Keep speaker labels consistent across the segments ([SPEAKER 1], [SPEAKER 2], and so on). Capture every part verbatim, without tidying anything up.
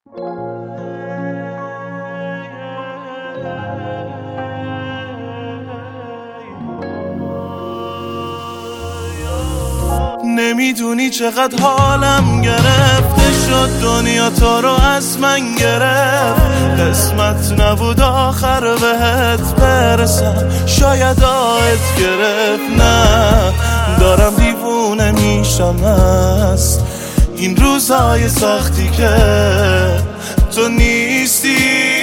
[SPEAKER 1] نمیدونی چقدر حالم گرفته شد، دنیا تو رو از من گرفت. قسمت نبود آخر بهت برسم، شاید آهت گرفت. نه دارم دیوونه میشم از این روزهای سختی که تو نیستی،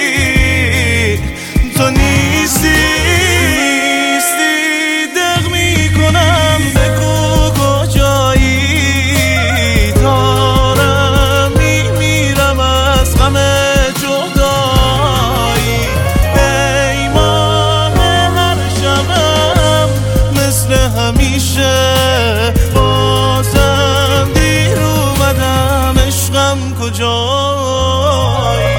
[SPEAKER 1] تو نیستی. دق میکنم بگو کجایی، دارم میمیرم از غم جدایی. ای ماه هر شبم مثل همیشه، بازم دیر اومدم عشقم کجایی.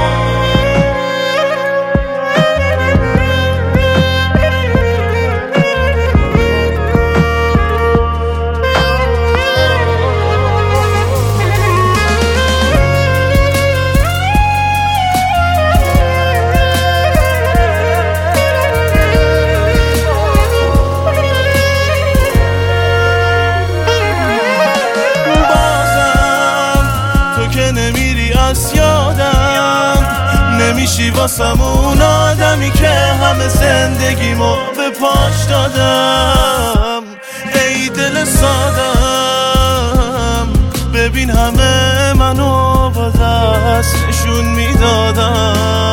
[SPEAKER 1] نمیشی واسم اون آدمی که همه زندگیمو به پاش دادم. ای دل سادم ببین همه منو با دست نشون میدادم.